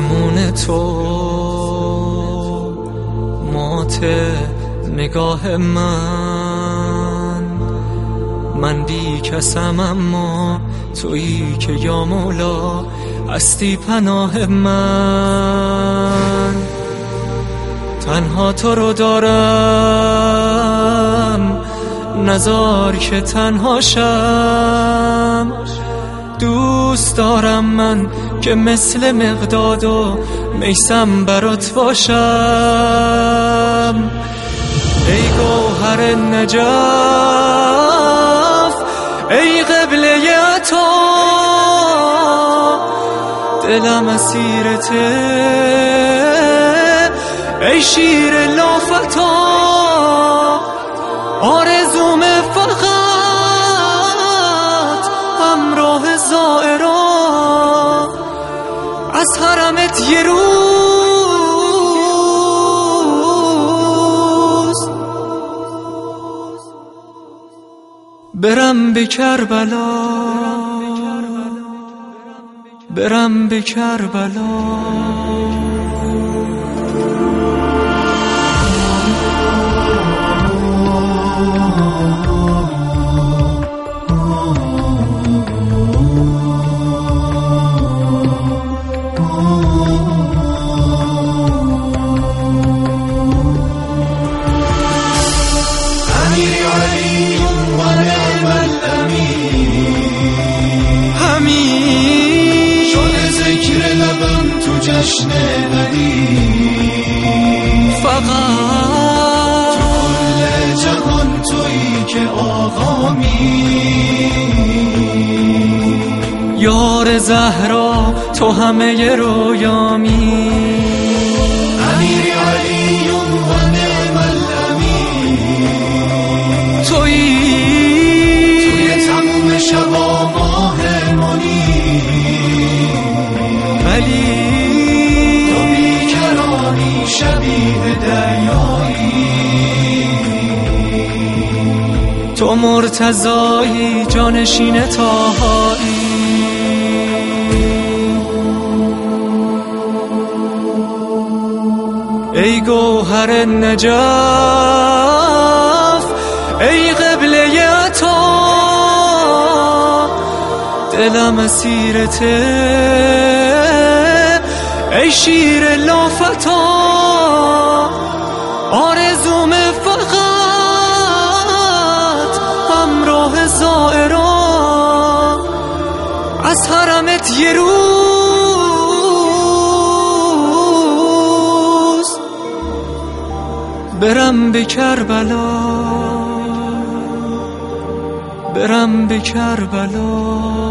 آسمون تو مات نگاه من بی کسم اما تویی که یا مولا هستی پناه من. تنها تو رو دارم نزار که تنها شم، دوست دارم من که مثل مقداد و میثم برات باشم. ای گوهر نجف، ای قبله عطا، دلم اسیرته ای شیر لافتا. آرزوم فقط همراه زائرا از حرمت یه روز برم به کربلا، برم به کربلا. جشن ولی فقط تو کل جهان تویی که آقامی. یار زهرا تو همه رویامی. امیر علی و نعم الامین تویی توی تموم شبا ماه منیر. ولی شبیه دریایی تو مرتضایی جانشین طاهایی. ای گوهر نجف، ای قبله عطا، دلم اسیرته ای شیر لافتا. آرزوم فقط همراه زائرا از حرمت یه روز برم به کربلا، برم به کربلا.